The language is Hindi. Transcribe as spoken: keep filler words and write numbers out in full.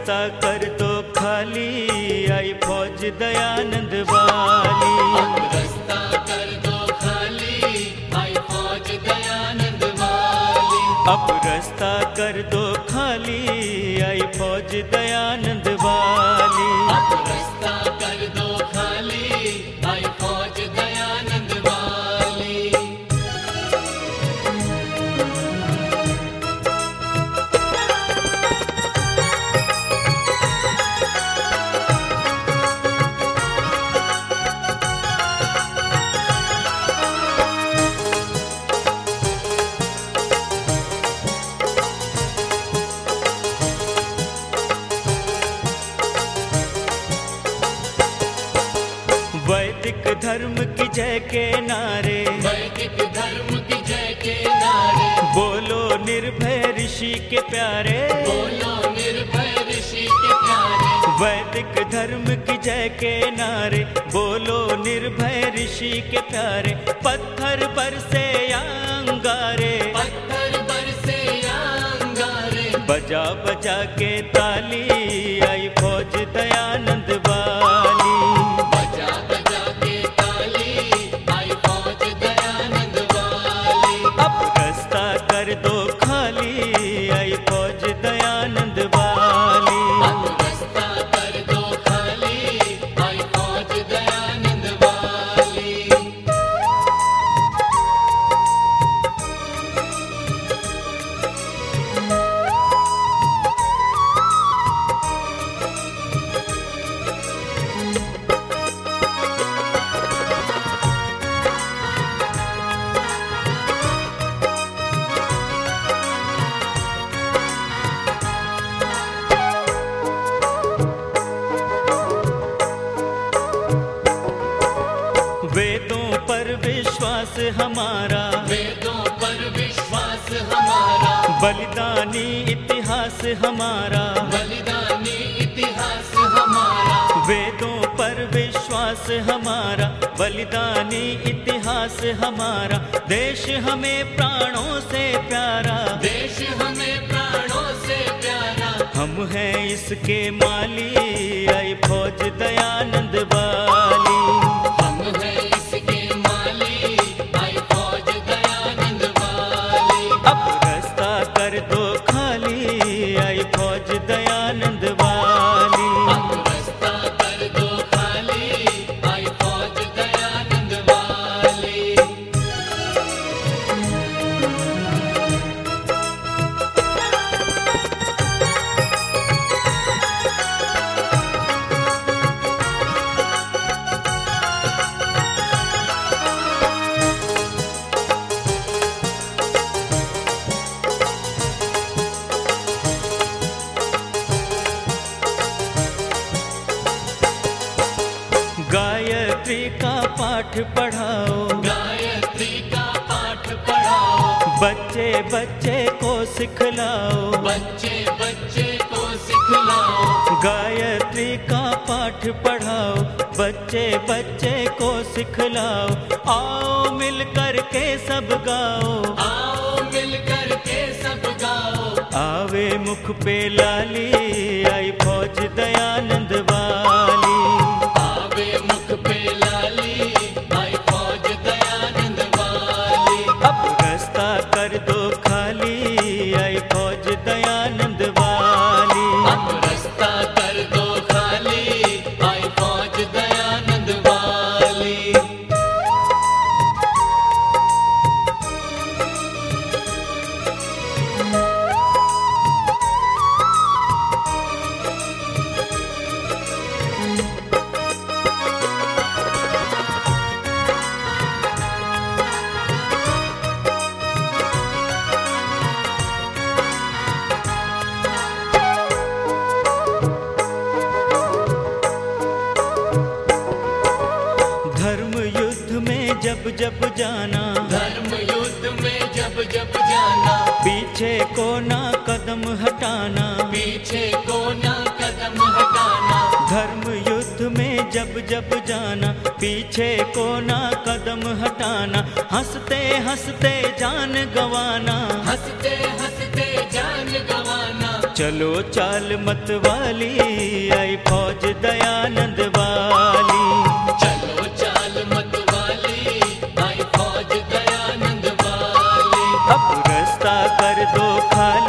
रास्ता कर दो खाली, आई फौज दयानंद वाली। अब रास्ता कर दो खाली, आई फौज दयानंद वाली। अब रास्ता कर दो खाली, आई फौज दयानंद वाली। अब रास्ता कर दो खाली, आई फौज दयानंद वाली। वैदिक धर्म की जय के नारे, वैदिक धर्म की जय के नारे, बोलो निर्भय ऋषि के प्यारे, बोलो निर्भय ऋषि के प्यारे। वैदिक धर्म की जय के नारे, बोलो निर्भय ऋषि के प्यारे। पत्थर बरसे या अंगारे, पत्थर बरसे या अंगारे, बजा बजा के ताली, आई फौज दयानंद वाली। बजा बजा के ताली, आई फौज दयानंद वाली। अब रास्ता कर दो खाली, आई फौज दयानंद वाली। अब रास्ता कर दो खाली, आई फौज दयानंद वाली। वेदों पर विश्वास हमारा, वेदों पर विश्वास हमारा, बलिदानी इतिहास हमारा। बलिदानी इतिहास हमारा। वेदों पर विश्वास हमारा, बलिदानी इतिहास हमारा। देश हमें प्राणों से प्यारा, देश हमें प्राणों से प्यारा। हम हैं इसके माली, आई फौज दयानंद वाली। हम हैं इसके माली, आई फौज दयानंद वाली। अब रास्ता कर दो खाली, आई फौज दयानंद वाली। अब रास्ता कर दो खाली, आई फौज दयानंद वाली। गायत्री का पाठ पढ़ाओ, गायत्री का पाठ पढ़ाओ, बच्चे बच्चे को सिखलाओ। बच्चे बच्चे को सिखलाओ। गायत्री का पाठ पढ़ाओ, बच्चे बच्चे को सिखलाओ। आओ मिल कर के सब गाओ, आओ मिल कर के सब गाओ। आवे मुख पे लाली, आई फौज दयानंद वाली। आवे मुख पे लाली, आई फौज दयानंद वाली। अब रास्ता कर दो खाली, आई फौज दयानंद वाली। अब रास्ता कर दो खाली, आई फौज दयानंद वाली। जब जब जाना, धर्म युद्ध में जब जब जाना, पीछे को ना कदम हटाना, पीछे को ना कदम हटाना। धर्म युद्ध में जब जब जाना, पीछे को ना कदम हटाना। हंसते हंसते जान गंवाना, हंसते हंसते जान गंवाना। चलो चाल मत वाली आई फौज दयानंद वाली। चलो चाल मत वाली आई फौज दयानंद वाली। अब रास्ता कर दो खाली